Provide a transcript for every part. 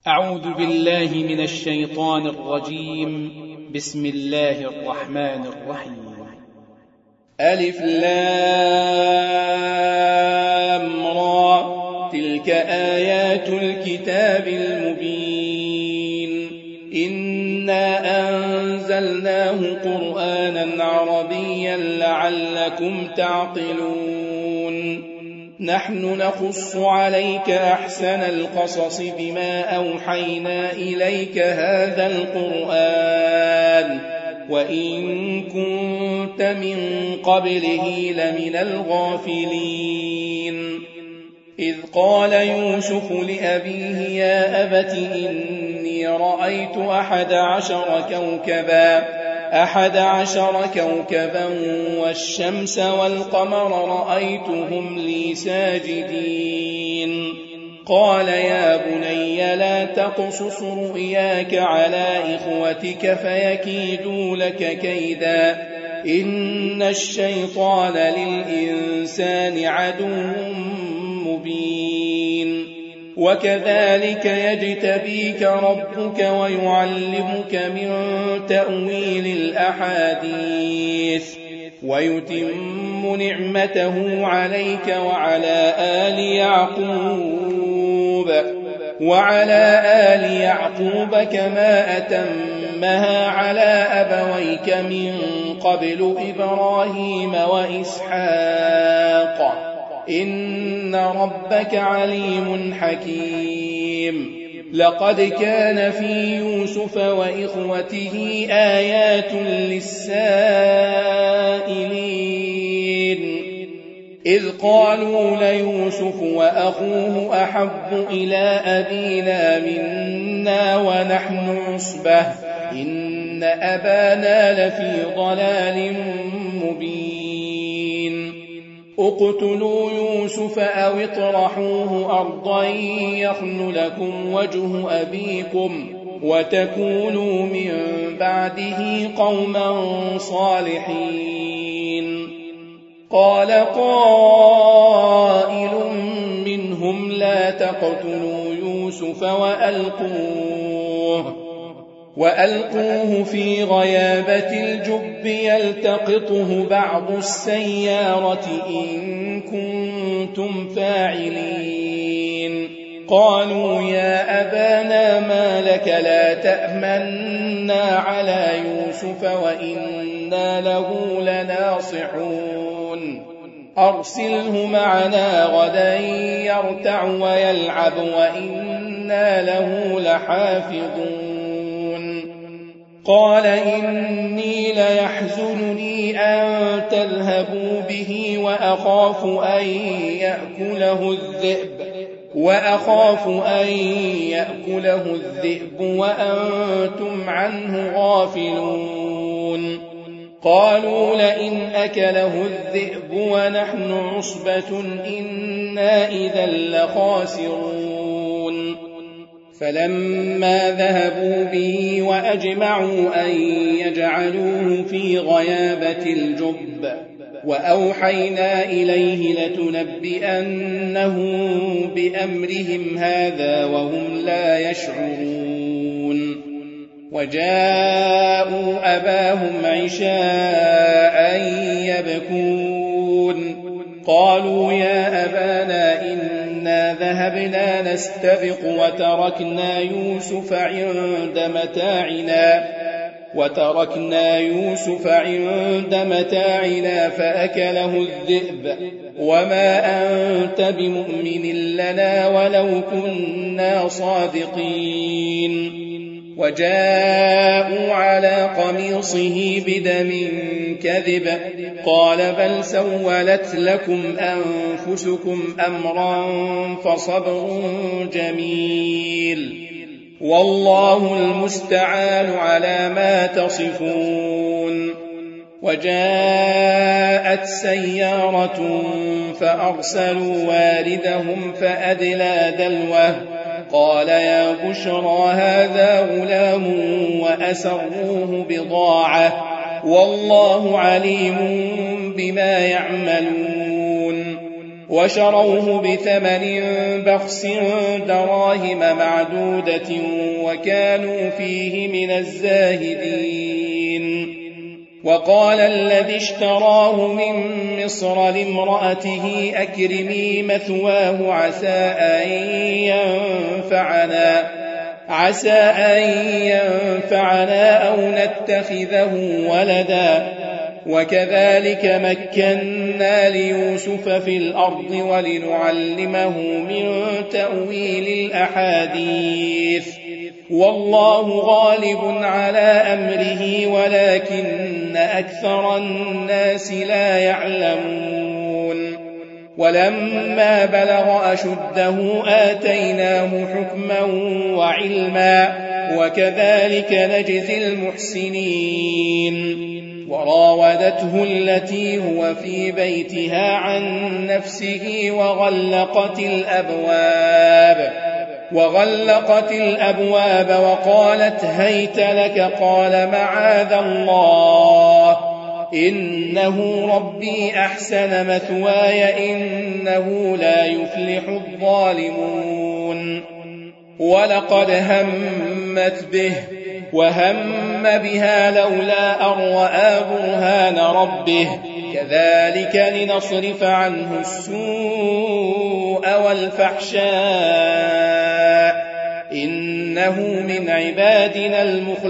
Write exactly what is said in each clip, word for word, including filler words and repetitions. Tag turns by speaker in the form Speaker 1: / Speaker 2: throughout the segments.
Speaker 1: أعوذ بالله من الشيطان الرجيم. بسم الله الرحمن الرحيم. ألف لام را، تلك آيات الكتاب المبين. إنا أنزلناه قرآنا عربيا لعلكم تعقلون. نحن نقص عليك أحسن القصص بما أوحينا إليك هذا القرآن وإن كنت من قبله لمن الغافلين. إذ قال يوسف لأبيه يا أبت إني رأيت أحد عشر كوكبا أحد عشر كوكبا والشمس والقمر رأيتهم لي ساجدين. قال يا بني لا تقصص رؤياك على إخوتك فيكيدوا لك كيدا إن الشيطان للإنسان عدو مبين. وكذلك يجتبيك ربك ويعلمك من تأويل الأحاديث ويتم نعمته عليك وعلى آل يعقوب وعلى آل يعقوب كما أتمها على أبويك من قبل إبراهيم وإسحاق إن ربك عليم حكيم. لقد كان في يوسف وإخوته آيات للسائلين إذ قالوا ليوسف وأخوه أحب إلى أبينا منا ونحن عصبة إن أبانا لفي ضلال مبين. اقتلوا يوسف أو اطرحوه أرضا يخل لكم وجه أبيكم وتكونوا من بعده قوما صالحين. قال قائل منهم لا تقتلوا يوسف وألقوه وألقوه في غيابة الجب يلتقطه بعض السيارة إن كنتم فاعلين. قالوا يا أبانا ما لك لا تأمنا على يوسف وإنا له لناصحون. أرسله معنا غدا يرتع ويلعب وإنا له لحافظون. قال إني ليحزنني أن تذهبوا به وأخاف أن يأكله الذئب وأخاف أن يأكله الذئب وأنتم عنه غافلون. قالوا لئن أكله الذئب ونحن عصبة إنا إذا لخاسرون. فلما ذهبوا به وأجمعوا أن يجعلوه في غيابة الجب وأوحينا إليه لتنبئنهم بأمرهم هذا وهم لا يشعرون. وجاءوا أباهم عشاء يبكون. قالوا يا أبانا إنا ذهبنا نستبق وتركنا يوسف عند متاعنا وتركنا يوسف عند متاعنا فأكله الذئب وما أنت بمؤمن لنا ولو كنا صادقين. وجاءوا على قميصه بدم كذب قال بل سولت لكم أنفسكم أمرا فصبر جميل والله المستعان على ما تصفون. وجاءت سيارة فأرسلوا واردهم فأدلى دلوه قال يا بشرى هذا غلام وأسروه بضاعة والله عليم بما يعملون. وشروه بثمن بخس دراهم معدودة وكانوا فيه من الزاهدين. وقال الذي اشتراه من مصر لامرأته أكرمي مثواه عسى أن ينفعنا عسى أن ينفعنا أو نتخذه ولدا وكذلك مكنا ليوسف في الأرض ولنعلمه من تأويل الأحاديث والله غالب على أمره ولكن أكثر الناس لا يعلمون. ولما بلغ أشده آتيناه حكما وعلما وكذلك نجزي المحسنين. وراودته التي هو في بيتها عن نفسه وغلقت الأبواب وغلقت الأبواب وقالت هيت لك قال معاذ الله إنه ربي أحسن مثواي إنه لا يفلح الظالمون. ولقد همت به وهم بها لولا أن رأى برهان ربه كذلك لنصرف عنه السوء والفحشاء إنه من عبادنا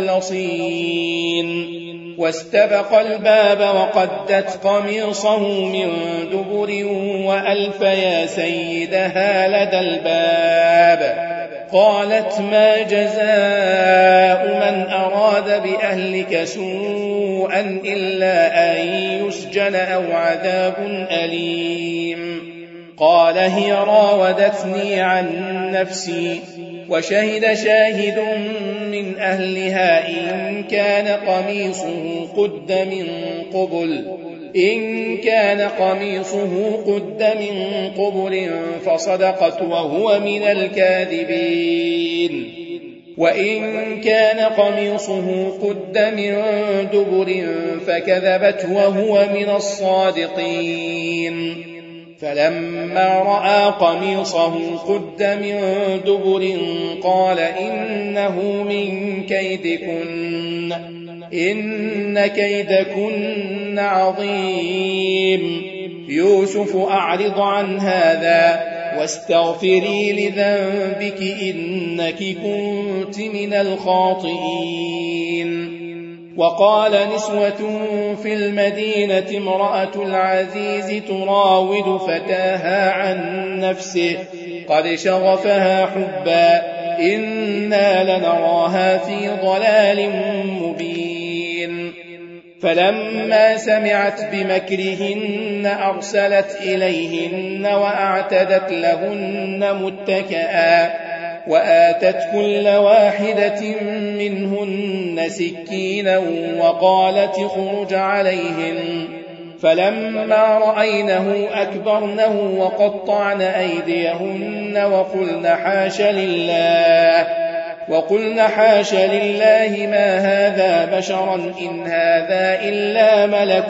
Speaker 1: المخلصين. واستبق الباب وقدت قميصه من دبر وألف يا سيدها لدى الباب قالت ما جزاء من أراد بأهلك سوءا إلا أن يسجن أو عذاب أليم. قال هي راودتني عن نفسي وشهد شاهد من أهلها إن كان قميصه قد من قبل إن كان قميصه قد من قبل فصدقت وهو من الكاذبين وإن كان قميصه قد من دبر فكذبت وهو من الصادقين. فلما رأى قميصه قد من دبر قال إنه من كيدكن إن كيدكن عظيم. يوسف أعرض عن هذا واستغفري لذنبك إنك كنت من الخاطئين. وقال نسوة في المدينة امرأة العزيز تراود فتاها عن نفسه قد شغفها حبا إنا لنراها في ضلال مبين. فلما سمعت بمكرهن أرسلت إليهن وأعتدت لهن متكئا وآتت كل واحدة منهن سكينا وقالت اخرج عليهن. فلما رأينه أكبرنه وقطعن أيديهن وقلن حاش لله وقلن حاش لله ما هذا بشرا إن هذا إلا ملك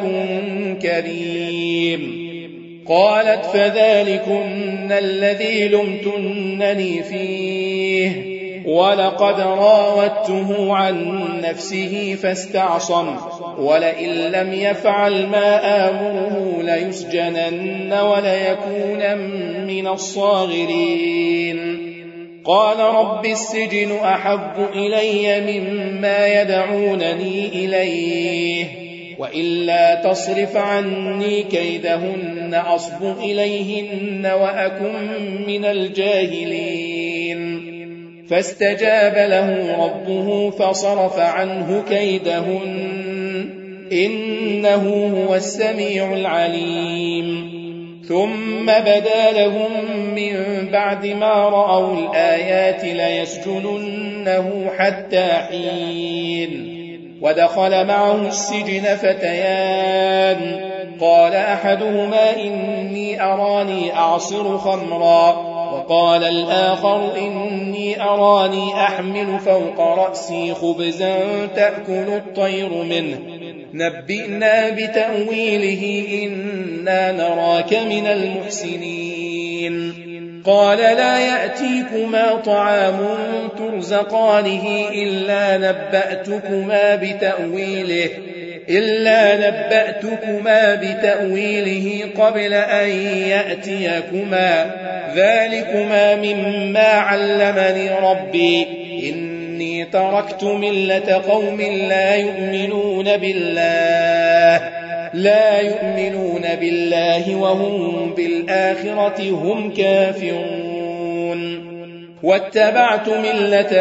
Speaker 1: كريم. قالت فذلكن الذي لمتنني فيه ولقد راودته عن نفسه فاستعصم ولئن لم يفعل ما آمره ليسجنن وليكون من الصاغرين. قال رب السجن أحب إلي مما يدعونني إليه وإلا تصرف عني كيدهن أصب إليهن وأكن من الجاهلين. فاستجاب له ربه فصرف عنه كيدهن إنه هو السميع العليم. ثم بدا لهم من بعد ما رأوا الآيات ليسجننه حتى حين. ودخل معه السجن فتيان قال أحدهما إني أراني أعصر خمرا وقال الآخر إني أراني أحمل فوق رأسي خبزا تأكل الطير منه نبئنا بتأويله إنا نراك من المحسنين قال لا يأتيكما طعام ترزقانه إلا نبأتكما بتأويله إلا نبأتكما بتأويله قبل أن يأتيكما ذلكما مما علمني ربي إني تركت ملة قوم لا يؤمنون بالله لا يؤمنون بالله وهم بالآخرة هم كافرون واتبعت ملة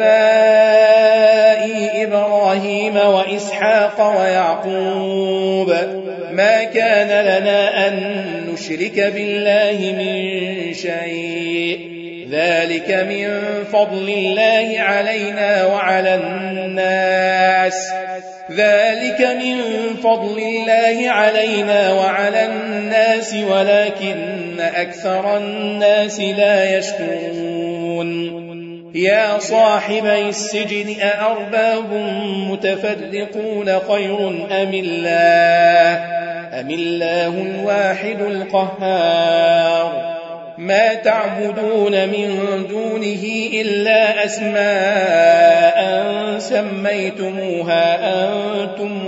Speaker 1: آبائي إبراهيم وإسحاق ويعقوب ما كان لنا أن نشرك بالله من شيء ذلك من فضل الله علينا وعلى الناس ذلك من فضل الله علينا وعلى الناس ولكن أكثر الناس لا يشكرون يا صاحبي السجن أأرباب متفرقون خير أم الله أم الله الواحد القهار ما تعبدون من دونه إلا أسماء سميتموها أنتم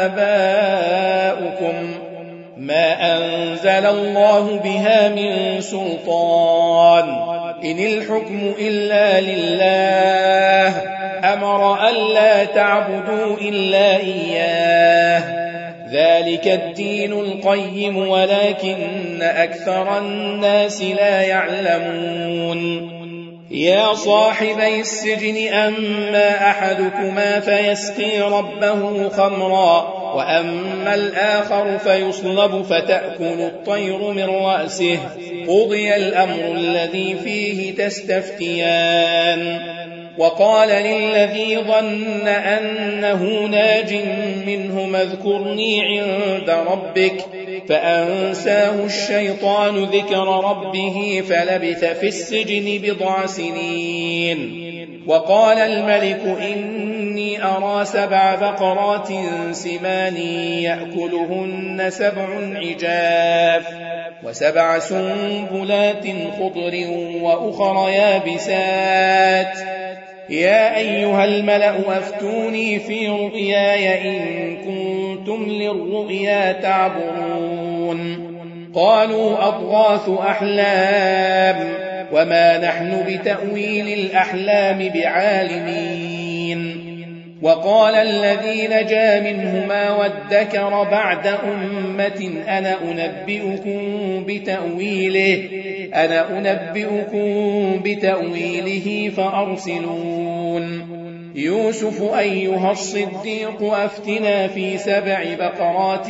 Speaker 1: وآباؤكم ما أنزل الله بها من سلطان إن الحكم إلا لله أمر ألا تعبدوا إلا إياه ذلك الدين القيم ولكن أكثر الناس لا يعلمون يا صاحبي السجن أما أحدكما فيسقي ربه خمرا وأما الآخر فيصلب فتأكل الطير من رأسه قضي الأمر الذي فيه تستفتيان وقال للذي ظن أنه ناج منهما اذكرني عند ربك فأنساه الشيطان ذكر ربه فلبث في السجن بضع سنين وقال الملك إني أرى سبع بقرات سمان يأكلهن سبع عجاف وسبع سنبلات خضر وأخر يابسات يا أيها الملأ أفتوني في رؤياي إن كنتم للرؤيا تعبرون قالوا أضغاث أحلام وما نحن بتأويل الأحلام بعالمين وقال الذي نجا منهما وادكر بعد أمة أنا أنبئكم بتأويله أنا أنبئكم بتأويله فأرسلون يوسف أيها الصديق أفتنا في سبع بقرات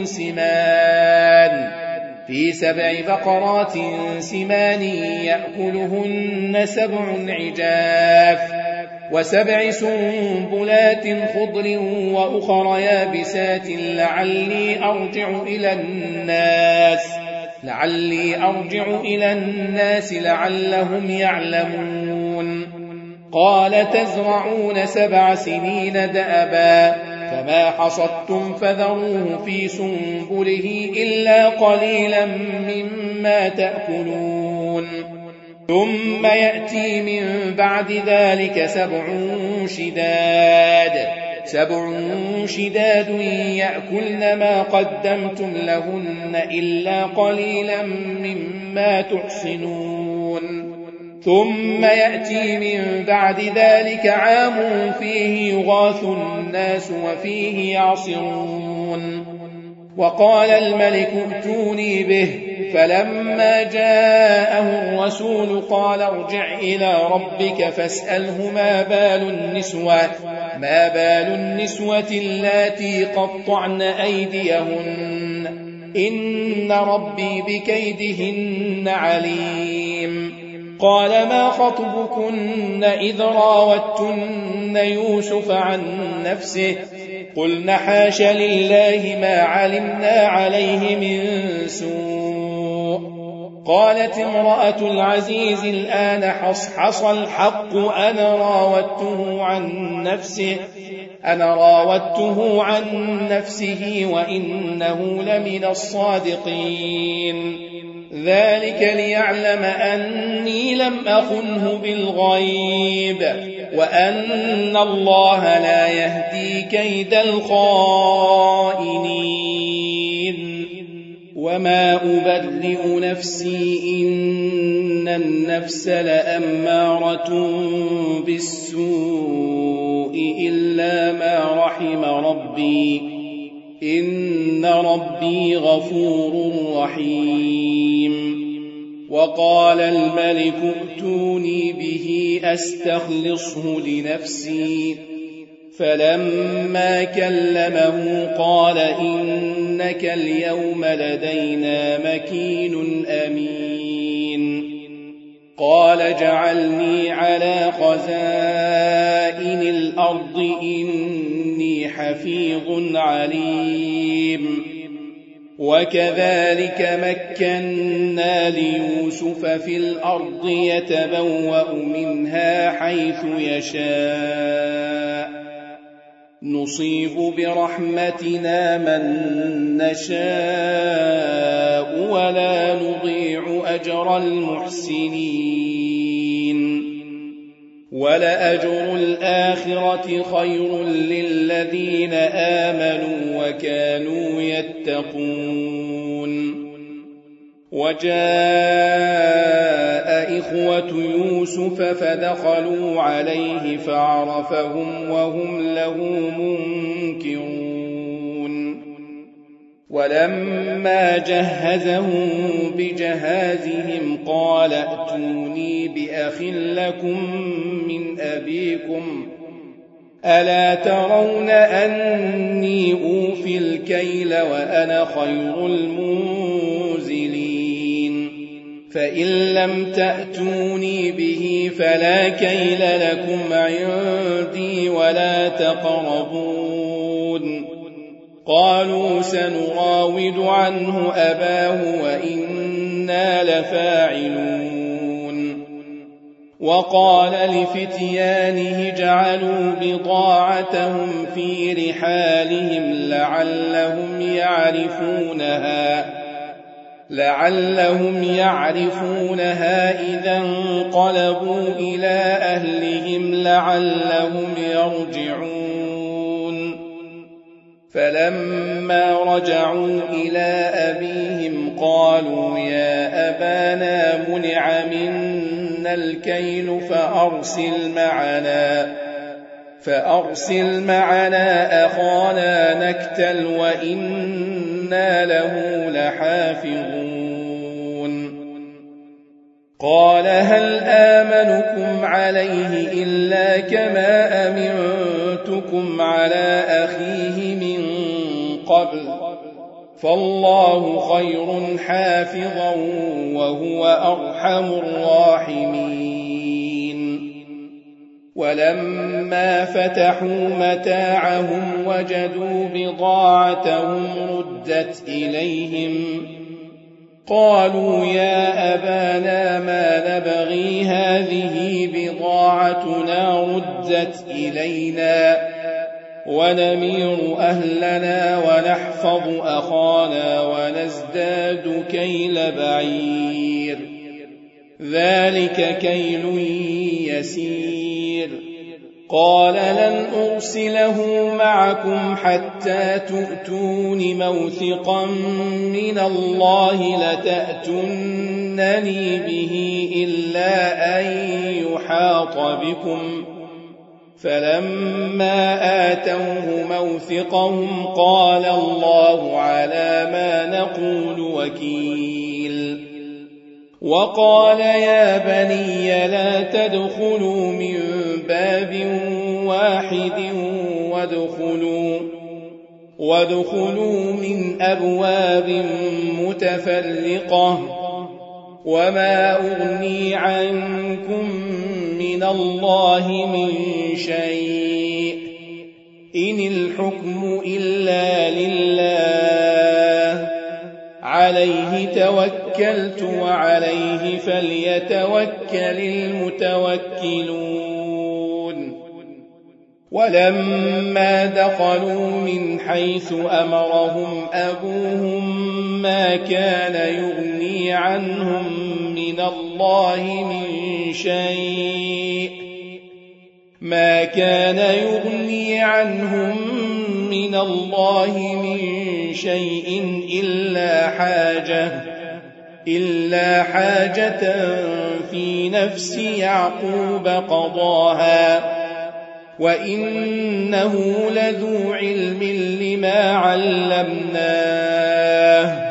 Speaker 1: سمان في سبع بقرات سمان يأكلهن سبع عجاف وسبع سنبلات خضر وأخر يابسات لعلي أرجع إلى الناس لعلي أرجع إلى الناس لعلهم يعلمون قال تزرعون سبع سنين دأبا فما حصدتم فذروه في سنبله إلا قليلا مما تأكلون ثم يأتي من بعد ذلك سبع شداد سبع شداد يأكلن ما قدمتم لهن إلا قليلا مما تحصنون ثم يأتي من بعد ذلك عام فيه يغاث الناس وفيه يعصرون وقال الملك ائتوني به فلما جاءه الرسول قال ارجع إلى ربك فاسأله ما بال النسوة ما بال النسوة اللاتي قطعن أيديهن إن ربي بكيدهن عليم قال ما خطبكن إذ راوتن يوسف عن نفسه قلن حاش لله ما علمنا عليه من سوء قالت امرأة العزيز الآن حصحص الحق أنا راودته عن نفسه أنا راودته عن نفسه وإنه لمن الصادقين ذلك ليعلم أني لم أخنه بالغيب وأن الله لا يهدي كيد الخائنين وما أبرئ نفسي إن النفس لأمارة بالسوء إلا ما رحم ربي إن ربي غفور رحيم وقال الملك ائتوني به أستخلصه لنفسي فلما كلمه قال إنك اليوم لدينا مكين أمين قال اجعلني على خزائن الأرض إني حفيظ عليم وكذلك مكنا ليوسف في الأرض يتبوأ منها حيث يشاء نصيب برحمتنا من نشاء ولا نضيع أجر المحسنين ولأجر الآخرة خير للذين آمنوا وكانوا يتقون وجاء إخوة يوسف فدخلوا عليه فعرفهم وهم له منكرون ولما جهزهم بجهازهم قال ائتوني بأخ لكم من أبيكم ألا ترون أني أوفي الكيل وأنا خير المنزلين فإن لم تأتوني به فلا كيل لكم عندي ولا تقربون قالوا سنراود عنه أباه وإنا لفاعلون وقال لفتيانه جعلوا بضاعتهم في رحالهم لعلهم يعرفونها لعلهم يعرفونها إذا انقلبوا إلى أهلهم لعلهم يرجعون فلما رجعوا إلى أبيهم قالوا يا أبانا منع منا الكيل فأرسل معنا فأرسل معنا أخانا نكتل وإنا له لحافظون قال هل آمنكم عليه إلا كما أمنتكم على أخيه من قبل فالله خير حافظا وهو أرحم الراحمين ولما فتحوا متاعهم وجدوا بضاعتهم ردت إليهم قالوا يا أبانا ما نبغي هذه بضاعتنا ردت إلينا ونمير أهلنا ونحفظ أخانا ونزداد كيل بعير ذلك كيل يسير قال لن أرسله معكم حتى تؤتون موثقا من الله لتأتونني به إلا أن يحاط بكم فلما آتوه موثقهم قال الله على ما نقول وكيل وقال يا بني لا تدخلوا من باب واحد وادخلوا وادخلوا من أبواب متفرقة وما أغني عنكم من الله من شيء إن الحكم إلا لله عليه توكلت وعليه فليتوكل المتوكلون ولما دخلوا من حيث أمرهم أبوهم ما كان يغني عنهم من الله من شيء ما كان يغني عنهم من الله من شيء إلا حاجة إلا حاجة في نفس يعقوب قضاها وإنه لذو علم لما علمناه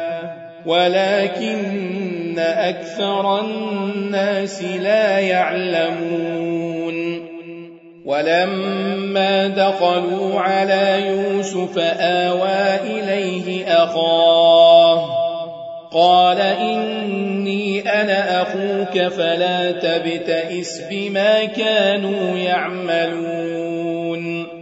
Speaker 1: ولكن أكثر الناس لا يعلمون ولما دخلوا على يوسف آوى إليه أخاه قال إني أنا أخوك فلا تبتئس بما كانوا يعملون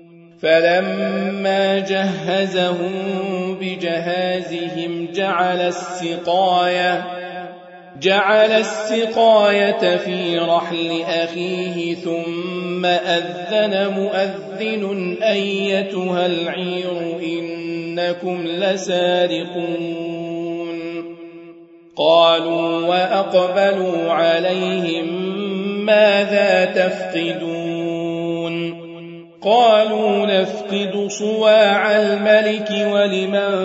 Speaker 1: فلما جهزهم بجهازهم جعل السقاية جعل السقاية في رحل أخيه ثم أذن مؤذن أيتها العير إنكم لسارقون قالوا وأقبلوا عليهم ماذا تفقدون قالوا نفقد صواع الملك ولمن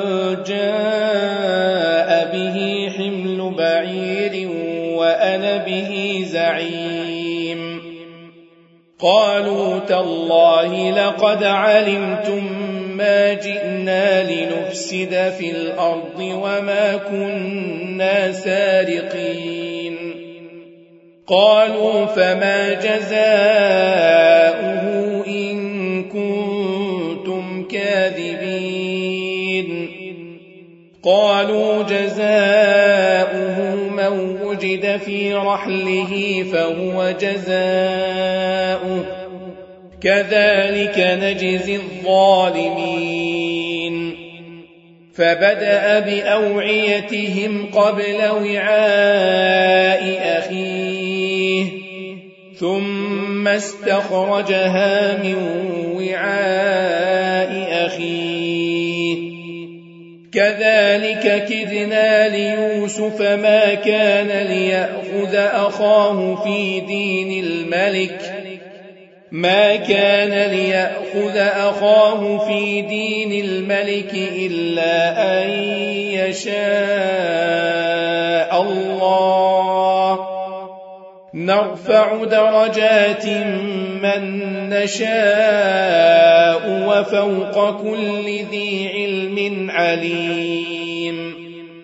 Speaker 1: جاء به حمل بعير وأنا به زعيم قالوا تالله لقد علمتم ما جئنا لنفسد في الأرض وما كنا سارقين قالوا فما جزاؤه إن كنتم كاذبين قالوا جزاؤه من وجد في رحله فهو جزاؤه كذلك نجزي الظالمين فبدأ بأوعيتهم قبل وعاء أخيه ثم استخرجها من وعاء أخيه كذلك كدنا ليوسف ما كان ليأخذ أخاه في دين الملك ما كان ليأخذ أخاه في دين الملك إلا أن يشاء الله نرفع درجات من نشاء وفوق كل ذي علم عليم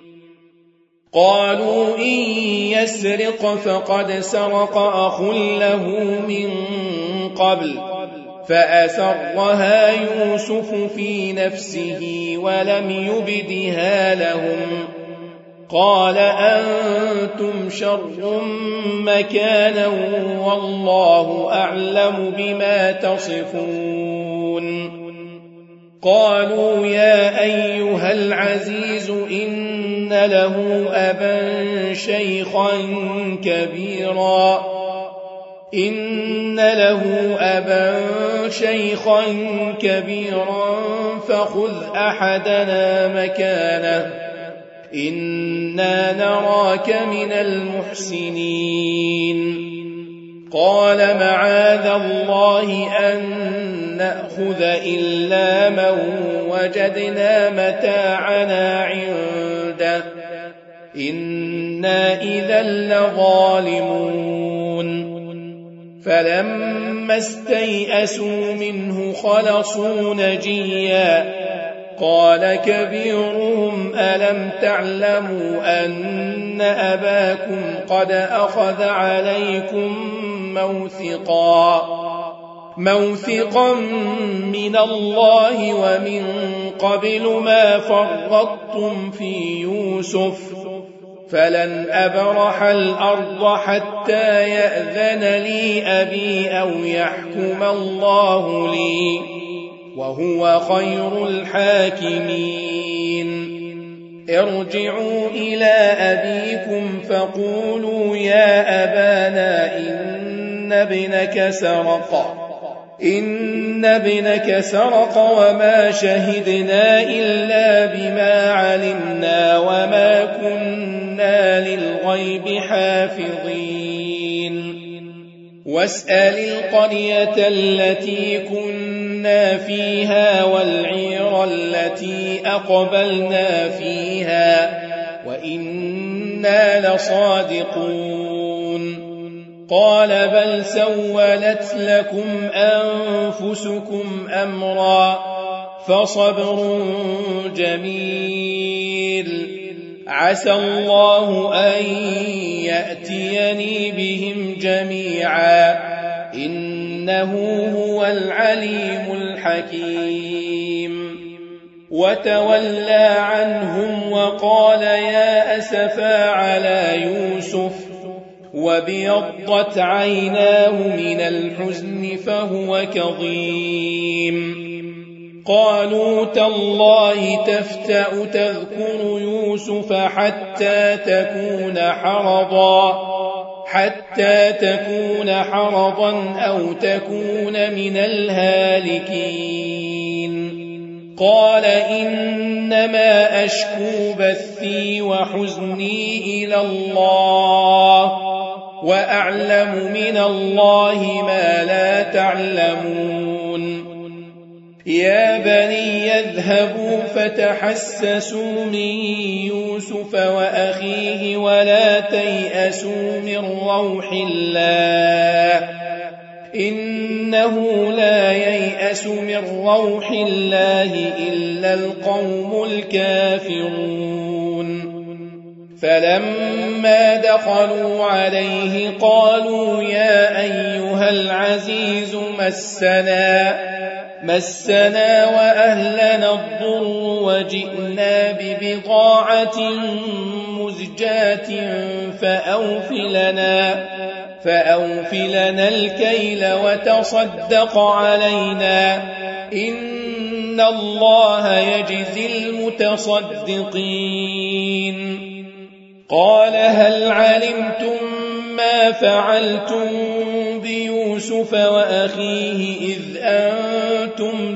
Speaker 1: قالوا إن يسرق فقد سرق أخ له من قبل فأسرها يوسف في نفسه ولم يبدها لهم قال أنتم شر مكانا والله أعلم بما تصفون قالوا يا أيها العزيز إن له أبا شيخا كبيرا إن له أبا شيخا كبيرا فخذ أحدنا مكانه إنا نراك من المحسنين قال معاذ الله أن نأخذ إلا من وجدنا متاعنا عنده إنا إذا لظالمون فلما استيئسوا منه خلصوا نجيا قال كبيرهم ألم تعلموا أن أباكم قد أخذ عليكم موثقا موثقا من الله ومن قبل ما فرطتم في يوسف فلن أبرح الأرض حتى يأذن لي أبي أو يحكم الله لي وهو خير الحاكمين ارجعوا إلى أبيكم فقولوا يا أبانا إن ابنك سرق إن ابنك سرق وما شهدنا إلا بما علمنا وما كنا للغيب حافظين واسأل القرية التي كنا فيها والعير التي أقبلنا فيها وإنا لصادقون قال بل سولت لكم أنفسكم أمرا فصبر جميل عسى الله أن يأتيني بهم جميعا إنه هو العليم الحكيم وتولى عنهم وقال يا أسفا على يوسف وابيضت عيناه من الحزن فهو كظيم قالوا تالله تفتأ تذكر يوسف حتى تكون حرضا حتى تكون حرضا أو تكون من الهالكين قال إنما أشكو بثي وحزني إلى الله وأعلم من الله ما لا تعلمون يا بني يذهبوا فتحسسوا من يوسف وأخيه ولا تيأسوا من روح الله إنه لا ييأس من روح الله إلا القوم الكافرون فلما دخلوا عليه قالوا يا أيها العزيز مسنا مسنا وأهلنا الضر وجئنا ببضاعة مزجاة فأوفلنا فأوفلنا الكيل وتصدق علينا إن الله يجزي المتصدقين قال هل علمتم ما فعلتم بيوسف وأخيه إذ أنتم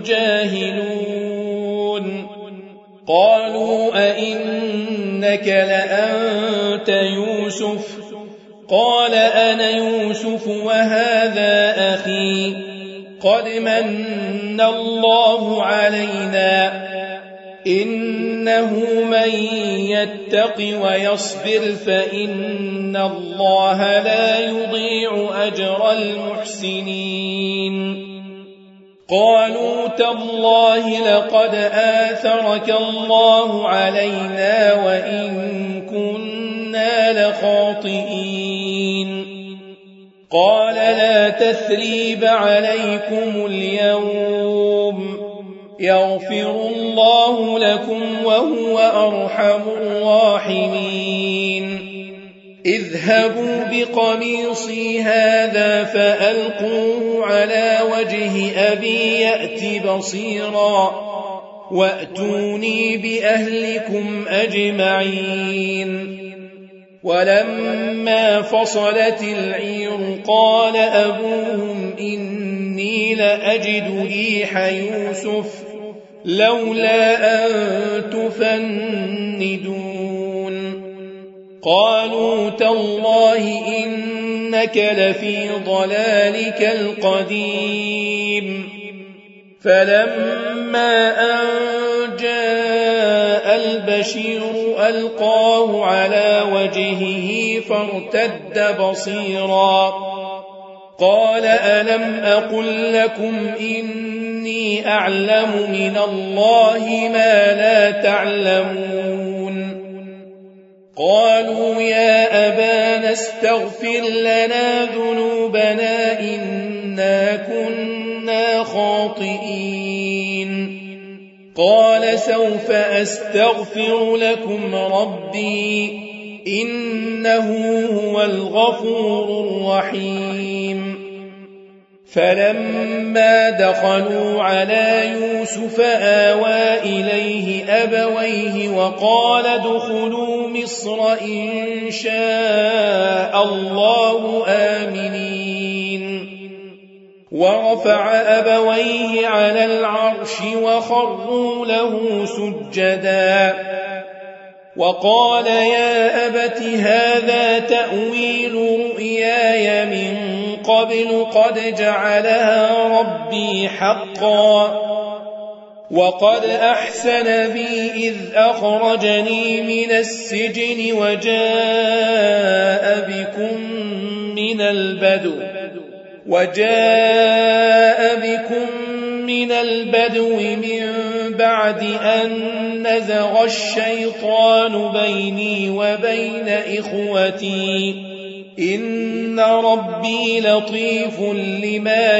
Speaker 1: جاهلون قالوا أئنك لأنت يوسف قال أنا يوسف وهذا أخي قد من الله علينا إنه من يتق ويصبر فإن الله لا يضيع أجر المحسنين قالوا تالله لقد آثرك الله علينا وإن كنا لخاطئين قال لا تثريب عليكم اليوم يغفر الله لكم وهو أرحم الراحمين اذهبوا بقميصي هذا فألقوه على وجه أبي يأت بصيرا وأتوني بأهلكم أجمعين ولما فصلت العير قال أبوهم إني لأجد ريح يوسف لولا أن تفندون قالوا تالله إنك لفي ضلالك القديم فلما أن جاء البشير ألقاه على وجهه فارتد بصيرا قال ألم أقل لكم إني أعلم من الله ما لا تعلمون قالوا يا أبانا استغفر لنا ذنوبنا إنا كنا خاطئين قال سوف أستغفر لكم ربي إنه هو الغفور الرحيم فلما دخلوا على يوسف آوى إليه أبويه وقال ادخلوا مصر إن شاء الله آمنين ورفع أبويه على العرش وخروا له سجدا وقال يا أبت هذا تأويل رؤياي من قبل قد جعلها ربي حقا وقد أحسن بي إذ أخرجني من السجن وجاء بكم من البدو وجاء بكم من البدو من بعد أن نزغ الشيطان بيني وبين إخوتي إن ربي لطيف لما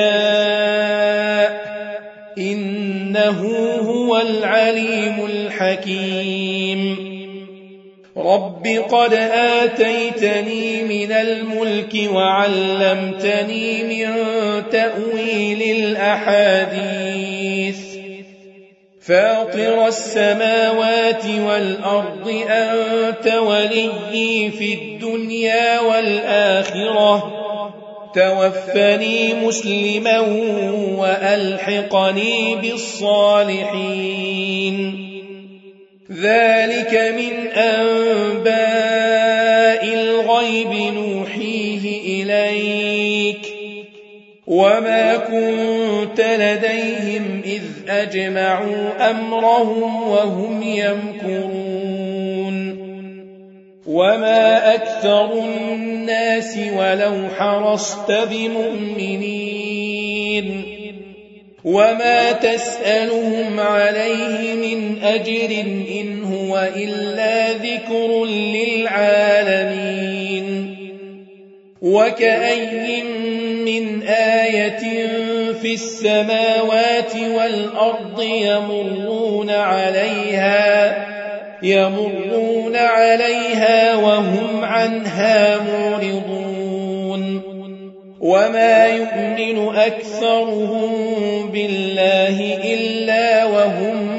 Speaker 1: يشاء إنه هو العليم الحكيم رب قد آتيتني من الملك وعلمتني من تأويل الأحاديث فاطر السماوات والأرض أنت وليي في الدنيا والآخرة توفني مسلما وألحقني بالصالحين ذلك من أنباء الغيب نوحيه إليك وما كنت لديهم إذ أجمعوا أمرهم وهم يمكرون وما أكثر الناس ولو حرصت بمؤمنين وما تسألهم عليه من أجر إن هو إلا ذكر للعالمين وكأي من آية في السماوات والأرض يمرون عليها يمرون عليها وهم عنها معرضون وما يؤمن أكثرهم بالله إلا وهم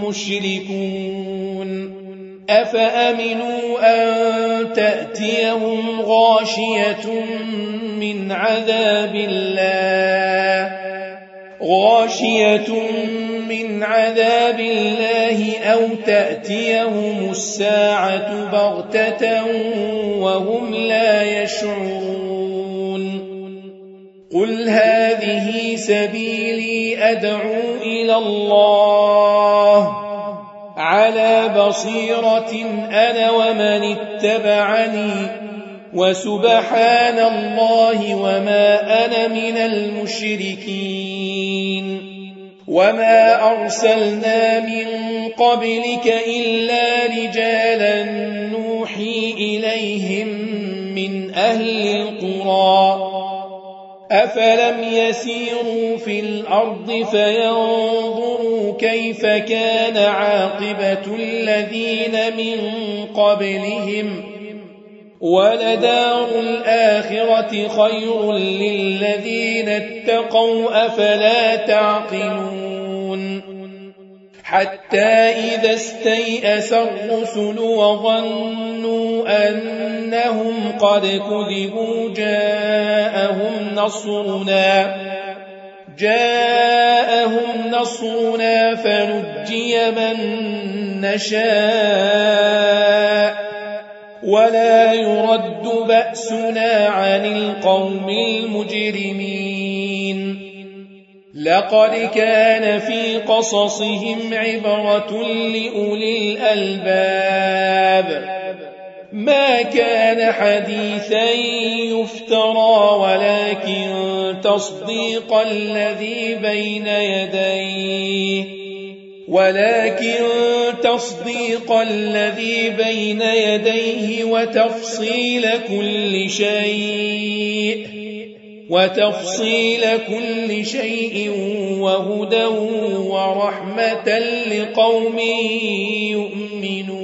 Speaker 1: مشركون أفأمنوا أن تأتيهم غاشية من عذاب الله غاشية من عذاب الله أو تأتيهم الساعة بغتة وهم لا يشعرون قل هذه سبيلي أدعو إلى الله على بصيرة أنا ومن اتبعني وسبحان الله وما أنا من المشركين وما أرسلنا من قبلك إلا رجالا نوحي إليهم من أهل القرى أفلم يسيروا في الأرض فينظروا كيف كان عاقبة الذين من قبلهم ولدار الآخرة خير للذين اتقوا أفلا تعقلون حتى إذا استيأس الرسل وظنوا أنهم قد كذبوا جاءهم نصرنا جاءهم نصرنا فنجي من نشاء ولا يرد بأسنا عن القوم المجرمين لقد كان في قصصهم عبرة لأولي الألباب ما كان حديثا يفترى ولكن تصديق الذي بين يديه ولكن تصديق الذي بين يديه وتفصيل كل شيء وتفصيل كل شيء وهدى ورحمة لقوم يؤمنون